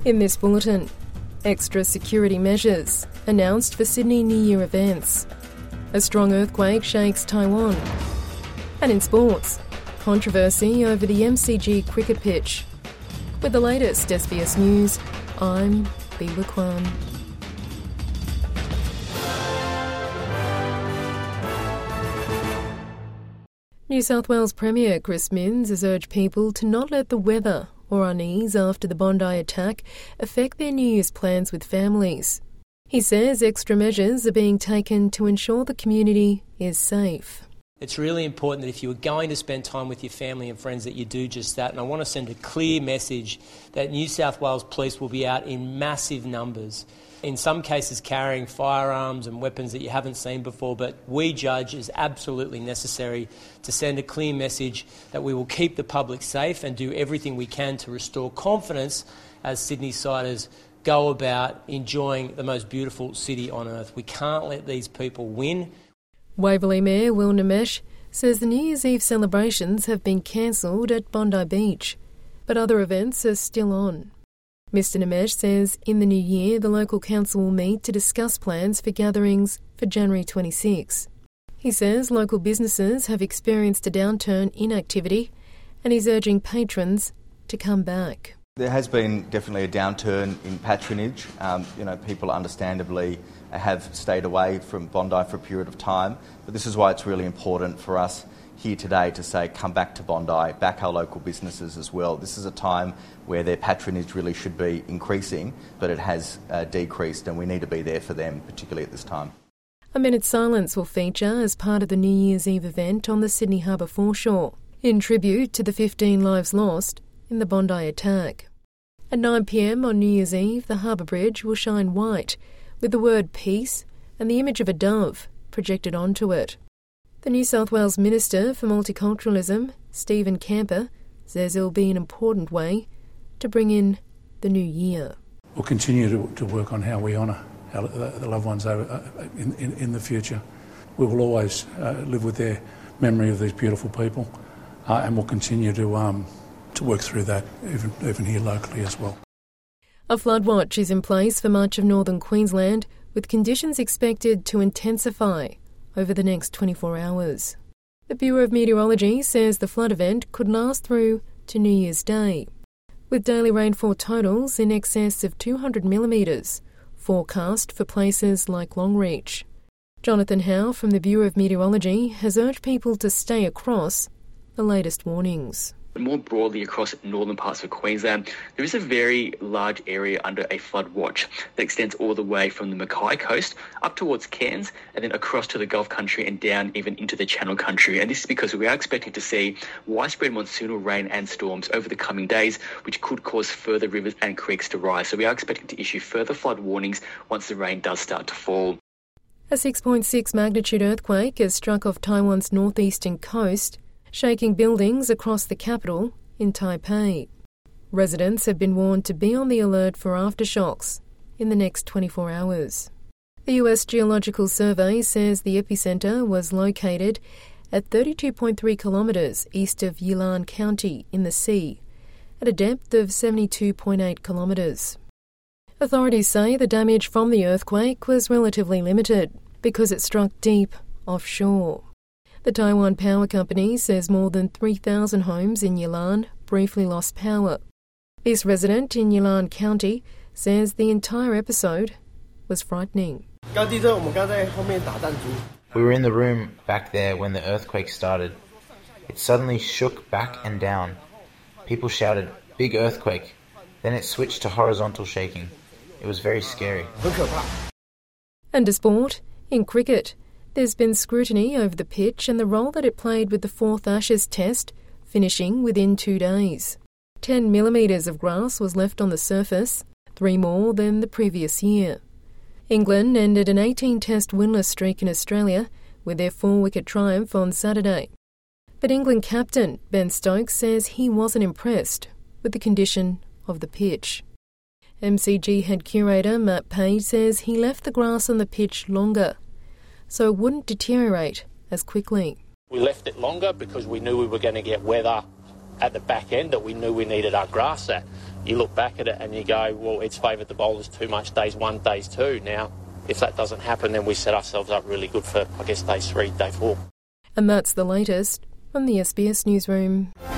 In this bulletin, extra security measures announced for Sydney New Year events. A strong earthquake shakes Taiwan. And in sports, controversy over the MCG cricket pitch. With the latest SBS News, I'm Biwa Kwan. New South Wales Premier Chris Minns has urged people to not let the weather or unease after the Bondi attack affect their New Year's plans with families. He says extra measures are being taken to ensure the community is safe. It's really important that if you are going to spend time with your family and friends that you do just that, and I want to send a clear message that New South Wales Police will be out in massive numbers, in some cases carrying firearms and weapons that you haven't seen before, but we judge is absolutely necessary to send a clear message that we will keep the public safe and do everything we can to restore confidence as Sydney-siders go about enjoying the most beautiful city on earth. We can't let these people win. Waverley Mayor Will Nimesh says the New Year's Eve celebrations have been cancelled at Bondi Beach, but other events are still on. Mr Nimesh says in the new year the local council will meet to discuss plans for gatherings for January 26. He says local businesses have experienced a downturn in activity and he's urging patrons to come back. There has been definitely a downturn in patronage. People understandably have stayed away from Bondi for a period of time, but this is why it's really important for us here today to say come back to Bondi, back our local businesses as well. This is a time where their patronage really should be increasing, but it has decreased and we need to be there for them, particularly at this time. A minute's silence will feature as part of the New Year's Eve event on the Sydney Harbour foreshore, in tribute to the 15 lives lost in the Bondi attack. At 9 p.m. on New Year's Eve, the Harbour Bridge will shine white, with the word peace and the image of a dove projected onto it. The New South Wales Minister for Multiculturalism, Stephen Camper, says it will be an important way to bring in the new year. We'll continue to work on how we honour the loved ones in the future. We will always live with their memory of these beautiful people, and we'll continue to work through that even here locally as well. A flood watch is in place for much of northern Queensland, with conditions expected to intensify over the next 24 hours. The Bureau of Meteorology says the flood event could last through to New Year's Day, with daily rainfall totals in excess of 200 millimetres forecast for places like Longreach. Jonathan Howe from the Bureau of Meteorology has urged people to stay across the latest warnings. More broadly across northern parts of Queensland, there is a very large area under a flood watch that extends all the way from the Mackay coast up towards Cairns and then across to the Gulf country and down even into the Channel country. And this is because we are expecting to see widespread monsoonal rain and storms over the coming days, which could cause further rivers and creeks to rise. So we are expecting to issue further flood warnings once the rain does start to fall. A 6.6 magnitude earthquake has struck off Taiwan's northeastern coast, shaking buildings across the capital in Taipei. Residents have been warned to be on the alert for aftershocks in the next 24 hours. The US Geological Survey says the epicentre was located at 32.3 kilometres east of Yilan County in the sea, at a depth of 72.8 kilometres. Authorities say the damage from the earthquake was relatively limited because it struck deep offshore. The Taiwan Power Company says more than 3,000 homes in Yilan briefly lost power. This resident in Yilan County says the entire episode was frightening. We were in the room back there when the earthquake started. It suddenly shook back and down. People shouted, "Big earthquake." Then it switched to horizontal shaking. It was very scary. And to sport, in cricket, there's been scrutiny over the pitch and the role that it played with the fourth Ashes Test, finishing within 2 days. 10 millimetres of grass was left on the surface, 3 more than the previous year. England ended an 18-test winless streak in Australia with their 4-wicket triumph on Saturday. But England captain Ben Stokes says he wasn't impressed with the condition of the pitch. MCG head curator Matt Page says he left the grass on the pitch longer so it wouldn't deteriorate as quickly. We left it longer because we knew we were going to get weather at the back end that we knew we needed our grass at. you look back at it and you go, well, it's favoured the bowlers too much days 1, days 2. Now, if that doesn't happen, then we set ourselves up really good for, I guess, days 3, day 4. And that's the latest from the SBS Newsroom.